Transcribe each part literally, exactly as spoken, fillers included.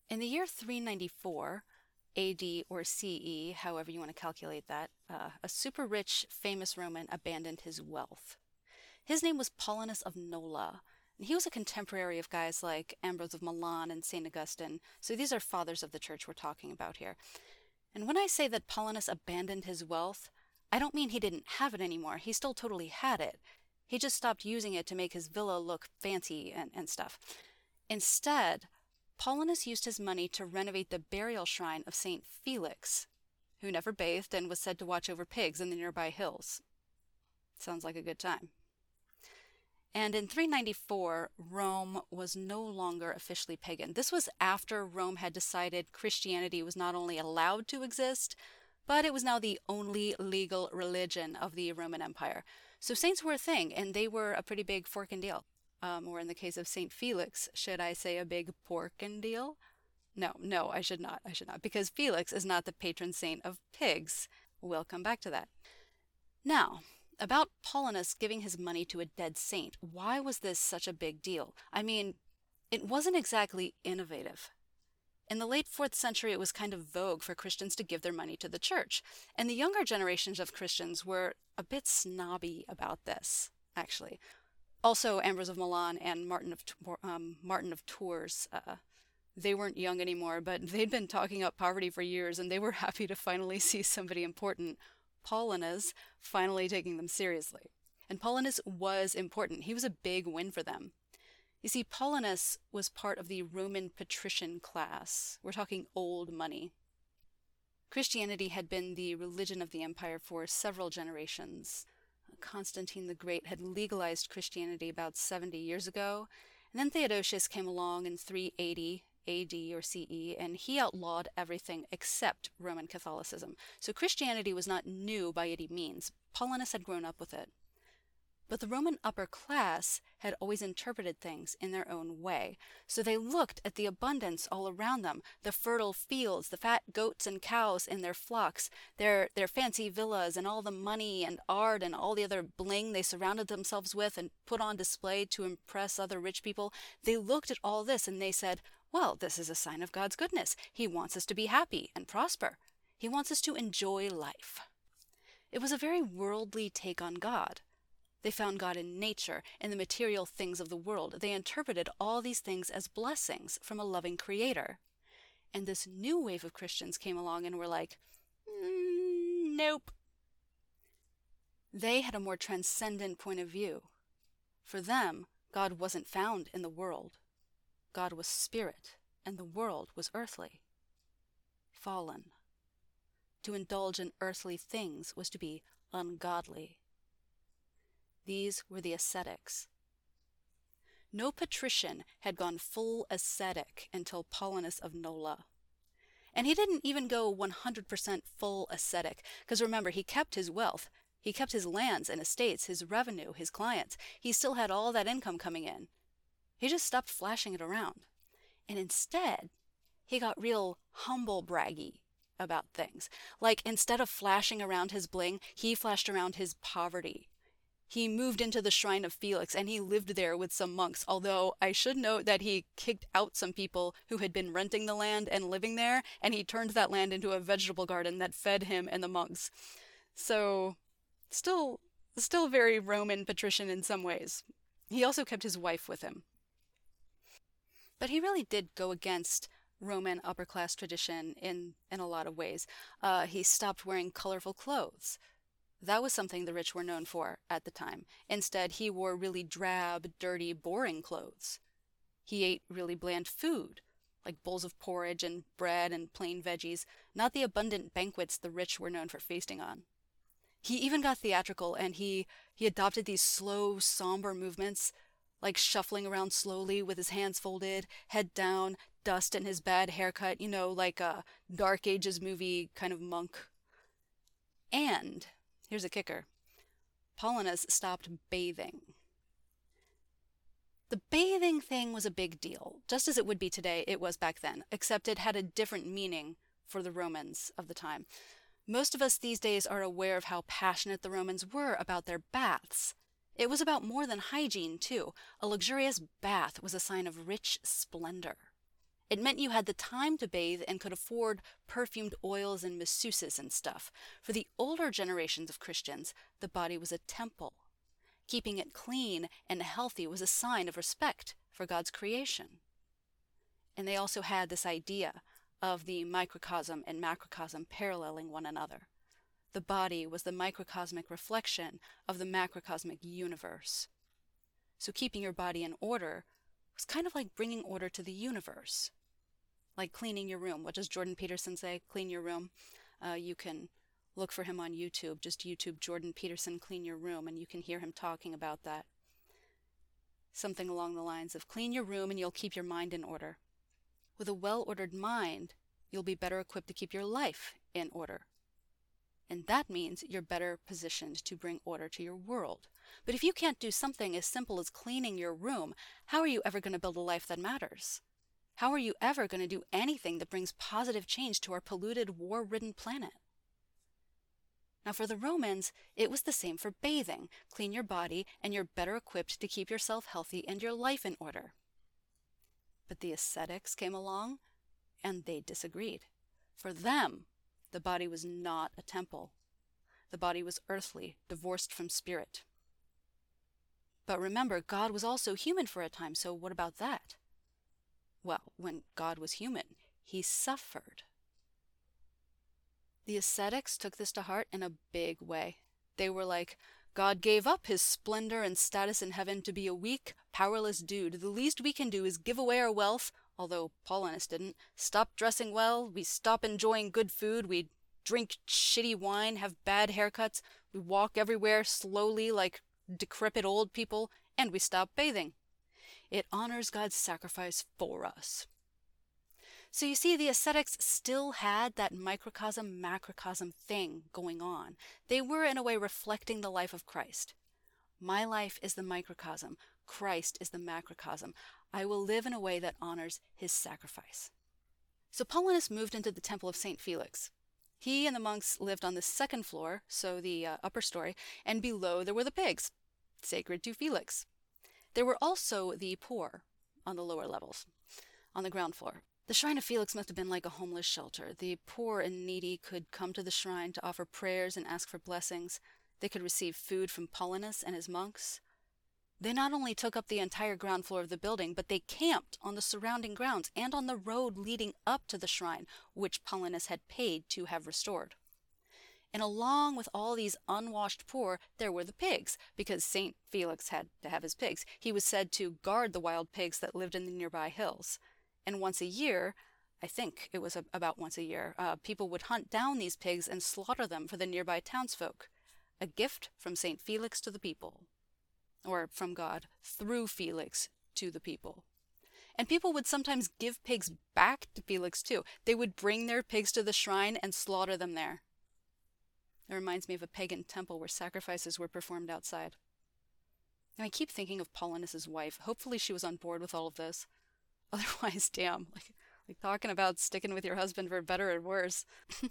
In the year three ninety-four A D or C E, however you want to calculate that, uh, a super rich, famous Roman abandoned his wealth. His name was Paulinus of Nola, and he was a contemporary of guys like Ambrose of Milan and Saint Augustine, so these are fathers of the church we're talking about here. And when I say that Paulinus abandoned his wealth, I don't mean he didn't have it anymore. He still totally had it. He just stopped using it to make his villa look fancy and, and stuff. Instead, Paulinus used his money to renovate the burial shrine of Saint Felix, who never bathed and was said to watch over pigs in the nearby hills. Sounds like a good time. And in three ninety-four, Rome was no longer officially pagan. This was after Rome had decided Christianity was not only allowed to exist, but it was now the only legal religion of the Roman Empire. So saints were a thing, and they were a pretty big forking deal. Um, or in the case of Saint Felix, should I say a big porkin deal? No, no, I should not. I should not, because Felix is not the patron saint of pigs. We'll come back to that. Now, about Paulinus giving his money to a dead saint, why was this such a big deal? I mean, it wasn't exactly innovative. In the late fourth century, it was kind of vogue for Christians to give their money to the church, and the younger generations of Christians were a bit snobby about this, actually. Also, Ambrose of Milan and Martin of um, Martin of Tours, uh, they weren't young anymore, but they'd been talking up poverty for years, and they were happy to finally see somebody important, Paulinus, finally taking them seriously. And Paulinus was important. He was a big win for them. You see, Paulinus was part of the Roman patrician class. We're talking old money. Christianity had been the religion of the empire for several generations. Constantine the Great had legalized Christianity about seventy years ago, and then Theodosius came along in three eighty A D or C E, and he outlawed everything except Roman Catholicism. So Christianity was not new by any means. Paulinus had grown up with it. But the Roman upper class had always interpreted things in their own way. So they looked at the abundance all around them, the fertile fields, the fat goats and cows in their flocks, their, their fancy villas, and all the money and art and all the other bling they surrounded themselves with and put on display to impress other rich people. They looked at all this and they said, well, this is a sign of God's goodness. He wants us to be happy and prosper. He wants us to enjoy life. It was a very worldly take on God. They found God in nature, in the material things of the world. They interpreted all these things as blessings from a loving creator. And this new wave of Christians came along and were like, mm, nope. They had a more transcendent point of view. For them, God wasn't found in the world. God was spirit, and the world was earthly. Fallen. To indulge in earthly things was to be ungodly. These were the ascetics. No patrician had gone full ascetic until Paulinus of Nola. And he didn't even go one hundred percent full ascetic, because remember, he kept his wealth. He kept his lands and estates, his revenue, his clients. He still had all that income coming in. He just stopped flashing it around. And instead, he got real humble braggy about things. Like, instead of flashing around his bling, he flashed around his poverty. He moved into the shrine of Felix, and he lived there with some monks, although I should note that he kicked out some people who had been renting the land and living there, and he turned that land into a vegetable garden that fed him and the monks. So, still, still very Roman patrician in some ways. He also kept his wife with him. But he really did go against Roman upper-class tradition in, in a lot of ways. Uh, he stopped wearing colorful clothes. That was something the rich were known for at the time. Instead, he wore really drab, dirty, boring clothes. He ate really bland food, like bowls of porridge and bread and plain veggies, not the abundant banquets the rich were known for feasting on. He even got theatrical, and he, he adopted these slow, somber movements, like shuffling around slowly with his hands folded, head down, dust in his bad haircut, you know, like a Dark Ages movie kind of monk. And here's a kicker. Paulinus stopped bathing. The bathing thing was a big deal. Just as it would be today, it was back then, except it had a different meaning for the Romans of the time. Most of us these days are aware of how passionate the Romans were about their baths. It was about more than hygiene, too. A luxurious bath was a sign of rich splendor. It meant you had the time to bathe and could afford perfumed oils and masseuses and stuff. For the older generations of Christians, the body was a temple. Keeping it clean and healthy was a sign of respect for God's creation. And they also had this idea of the microcosm and macrocosm paralleling one another. The body was the microcosmic reflection of the macrocosmic universe. So keeping your body in order was kind of like bringing order to the universe. Like cleaning your room. What does Jordan Peterson say? Clean your room. Uh, you can look for him on YouTube. Just YouTube Jordan Peterson, clean your room, and you can hear him talking about that. Something along the lines of clean your room and you'll keep your mind in order. With a well-ordered mind, you'll be better equipped to keep your life in order. And that means you're better positioned to bring order to your world. But if you can't do something as simple as cleaning your room, how are you ever going to build a life that matters? How are you ever going to do anything that brings positive change to our polluted, war-ridden planet? Now for the Romans, it was the same for bathing. Clean your body and you're better equipped to keep yourself healthy and your life in order. But the ascetics came along and they disagreed. For them, the body was not a temple. The body was earthly, divorced from spirit. But remember, God was also human for a time, so what about that? Well, when God was human, he suffered. The ascetics took this to heart in a big way. They were like, God gave up his splendor and status in heaven to be a weak, powerless dude. The least we can do is give away our wealth, although Paulinus didn't. Stop dressing well, we stop enjoying good food, we drink shitty wine, have bad haircuts, we walk everywhere slowly like decrepit old people, and we stop bathing. It honors God's sacrifice for us. So you see, the ascetics still had that microcosm, macrocosm thing going on. They were, in a way, reflecting the life of Christ. My life is the microcosm. Christ is the macrocosm. I will live in a way that honors his sacrifice. So Paulinus moved into the temple of Saint Felix. He and the monks lived on the second floor, so the uh, upper story, and below there were the pigs, sacred to Felix. There were also the poor on the lower levels, on the ground floor. The shrine of Felix must have been like a homeless shelter. The poor and needy could come to the shrine to offer prayers and ask for blessings. They could receive food from Paulinus and his monks. They not only took up the entire ground floor of the building, but they camped on the surrounding grounds and on the road leading up to the shrine, which Paulinus had paid to have restored. And along with all these unwashed poor, there were the pigs, because Saint Felix had to have his pigs. He was said to guard the wild pigs that lived in the nearby hills. And once a year, I think it was a, about once a year, uh, people would hunt down these pigs and slaughter them for the nearby townsfolk. A gift from Saint Felix to the people. Or from God, through Felix to the people. And people would sometimes give pigs back to Felix too. They would bring their pigs to the shrine and slaughter them there. It reminds me of a pagan temple where sacrifices were performed outside. And I keep thinking of Paulinus's wife. Hopefully she was on board with all of this. Otherwise, damn, like, like talking about sticking with your husband for better or worse.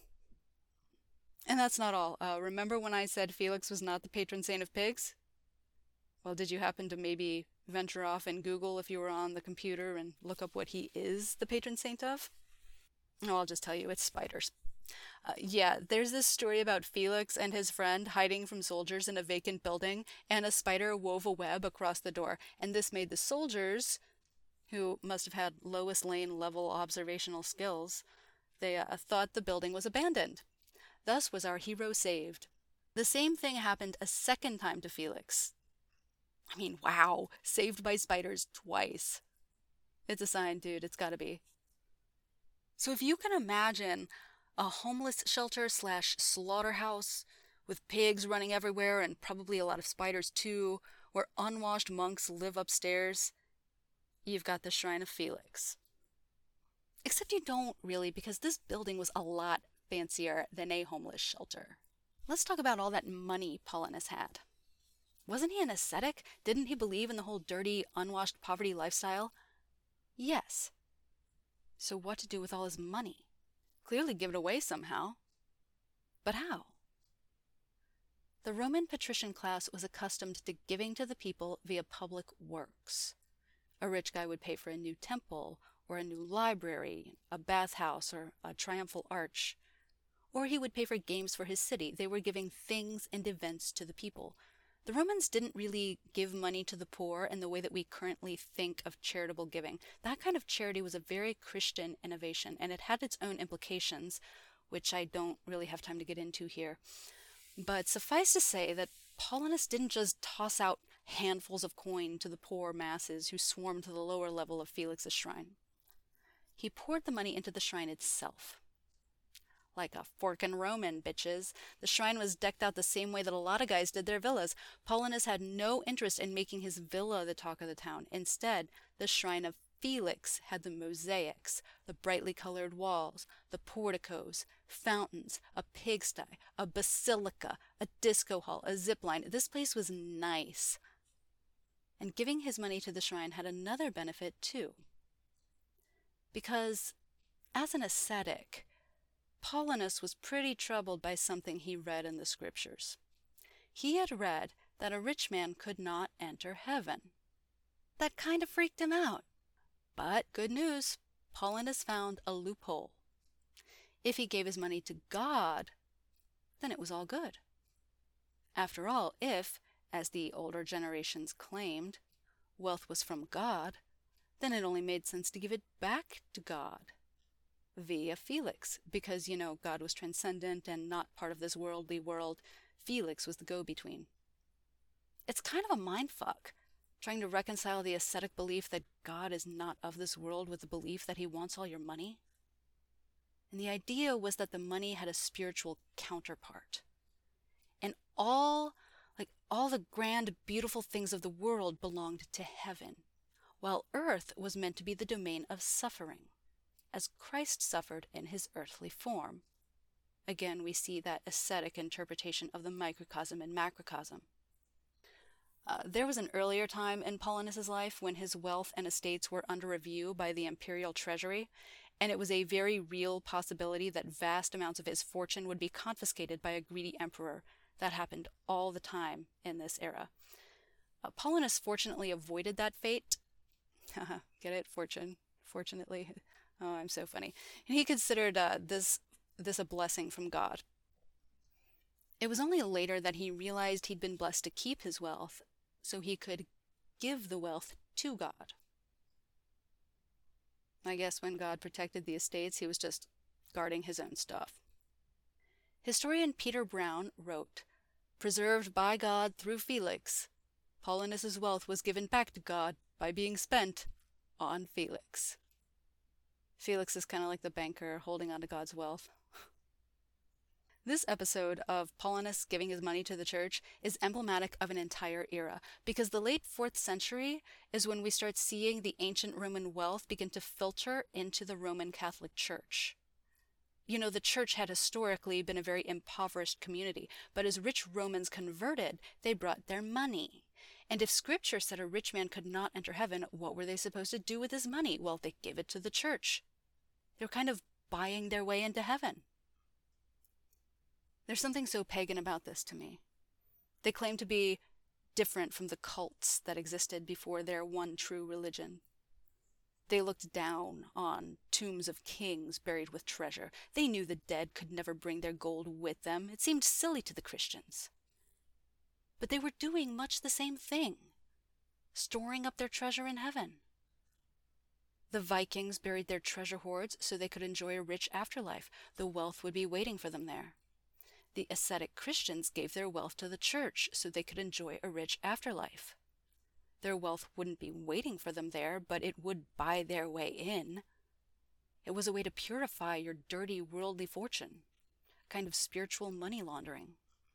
And that's not all. Uh, remember when I said Felix was not the patron saint of pigs? Well, did you happen to maybe venture off and Google if you were on the computer and look up what he is the patron saint of? No, I'll just tell you, it's spiders. Uh, yeah, there's this story about Felix and his friend hiding from soldiers in a vacant building, and a spider wove a web across the door, and this made the soldiers, who must have had Lois Lane level observational skills, they uh, thought the building was abandoned. Thus was our hero saved. The same thing happened a second time to Felix. I mean, wow, saved by spiders twice. It's a sign, dude, it's gotta be. So if you can imagine a homeless shelter slash slaughterhouse with pigs running everywhere and probably a lot of spiders too, where unwashed monks live upstairs, you've got the Shrine of Felix. Except you don't really, because this building was a lot fancier than a homeless shelter. Let's talk about all that money Paulinus had. Wasn't he an ascetic? Didn't he believe in the whole dirty, unwashed poverty lifestyle? Yes. So what to do with all his money? Clearly give it away somehow. But how? The Roman patrician class was accustomed to giving to the people via public works. A rich guy would pay for a new temple, or a new library, a bathhouse, or a triumphal arch. Or he would pay for games for his city. They were giving things and events to the people. The Romans didn't really give money to the poor in the way that we currently think of charitable giving. That kind of charity was a very Christian innovation, and it had its own implications, which I don't really have time to get into here. But suffice to say that Paulinus didn't just toss out handfuls of coin to the poor masses who swarmed to the lower level of Felix's shrine. He poured the money into the shrine itself. Like a forkin' Roman, bitches. The shrine was decked out the same way that a lot of guys did their villas. Paulinus had no interest in making his villa the talk of the town. Instead, the shrine of Felix had the mosaics, the brightly colored walls, the porticos, fountains, a pigsty, a basilica, a disco hall, a zip line. This place was nice. And giving his money to the shrine had another benefit too. Because as an ascetic, Paulinus was pretty troubled by something he read in the scriptures. He had read that a rich man could not enter heaven. That kind of freaked him out. But good news, Paulinus found a loophole. If he gave his money to God, then it was all good. After all, if, as the older generations claimed, wealth was from God, then it only made sense to give it back to God via Felix, because, you know, God was transcendent and not part of this worldly world. Felix was the go-between. It's kind of a mindfuck, trying to reconcile the ascetic belief that God is not of this world with the belief that he wants all your money. And the idea was that the money had a spiritual counterpart. And all, like all the grand, beautiful things of the world belonged to heaven, while earth was meant to be the domain of suffering, as Christ suffered in his earthly form. Again, we see that ascetic interpretation of the microcosm and macrocosm. Uh, there was an earlier time in Paulinus's life when his wealth and estates were under review by the imperial treasury, and it was a very real possibility that vast amounts of his fortune would be confiscated by a greedy emperor. That happened all the time in this era. Uh, Paulinus fortunately avoided that fate. Get it? Fortune. Fortunately. Oh, I'm so funny. And he considered uh, this this a blessing from God. It was only later that he realized he'd been blessed to keep his wealth, so he could give the wealth to God. I guess when God protected the estates, he was just guarding his own stuff. Historian Peter Brown wrote, "Preserved by God through Felix, Paulinus's wealth was given back to God by being spent on Felix." Felix is kind of like the banker holding on to God's wealth. This episode of Paulinus giving his money to the church is emblematic of an entire era, because the late fourth century is when we start seeing the ancient Roman wealth begin to filter into the Roman Catholic Church. You know, the church had historically been a very impoverished community, but as rich Romans converted, they brought their money. And if scripture said a rich man could not enter heaven, what were they supposed to do with his money? Well, they gave it to the church. They were kind of buying their way into heaven. There's something so pagan about this to me. They claim to be different from the cults that existed before their one true religion. They looked down on tombs of kings buried with treasure. They knew the dead could never bring their gold with them. It seemed silly to the Christians. But they were doing much the same thing, storing up their treasure in heaven. The Vikings buried their treasure hoards so they could enjoy a rich afterlife. The wealth would be waiting for them there. The ascetic Christians gave their wealth to the church so they could enjoy a rich afterlife. Their wealth wouldn't be waiting for them there, but it would buy their way in. It was a way to purify your dirty worldly fortune, a kind of spiritual money laundering.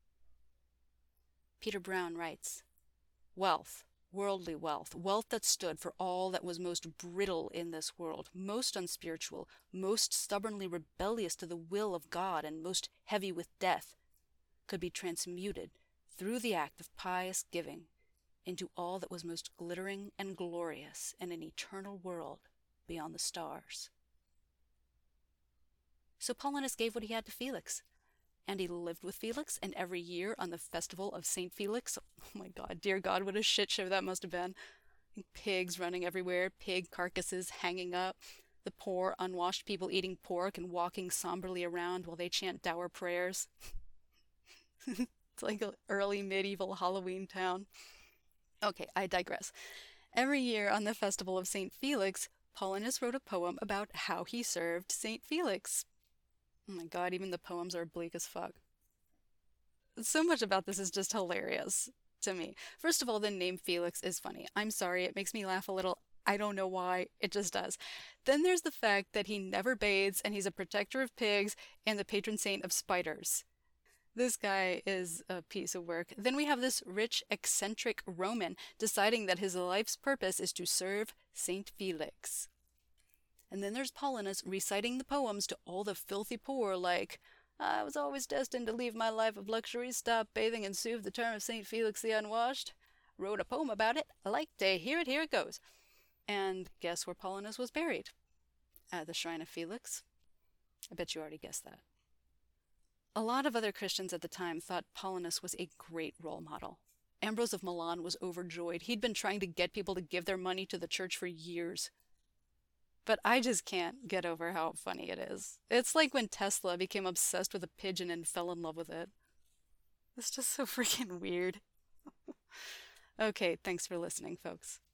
Peter Brown writes, "Wealth, worldly wealth, wealth that stood for all that was most brittle in this world, most unspiritual, most stubbornly rebellious to the will of God, and most heavy with death, could be transmuted through the act of pious giving into all that was most glittering and glorious in an eternal world beyond the stars." So Paulinus gave what he had to Felix. And he lived with Felix, and every year on the festival of Saint Felix, oh my God, dear God, what a shit show that must have been. Pigs running everywhere, pig carcasses hanging up, the poor, unwashed people eating pork and walking somberly around while they chant dour prayers. It's like an early medieval Halloween town. Okay, I digress. Every year on the festival of Saint Felix, Paulinus wrote a poem about how he served Saint Felix. Oh my god, even the poems are bleak as fuck. So much about this is just hilarious to me. First of all, the name Felix is funny. I'm sorry, it makes me laugh a little. I don't know why, it just does. Then there's the fact that he never bathes and he's a protector of pigs and the patron saint of spiders. This guy is a piece of work. Then we have this rich, eccentric Roman deciding that his life's purpose is to serve Saint Felix. And then there's Paulinus reciting the poems to all the filthy poor like, I was always destined to leave my life of luxury, stop bathing and soothe the term of Saint Felix the Unwashed. Wrote a poem about it. I like to hear it. Here it goes. And guess where Paulinus was buried? At the shrine of Felix. I bet you already guessed that. A lot of other Christians at the time thought Paulinus was a great role model. Ambrose of Milan was overjoyed. He'd been trying to get people to give their money to the church for years. But I just can't get over how funny it is. It's like when Tesla became obsessed with a pigeon and fell in love with it. It's just so freaking weird. Okay, thanks for listening, folks.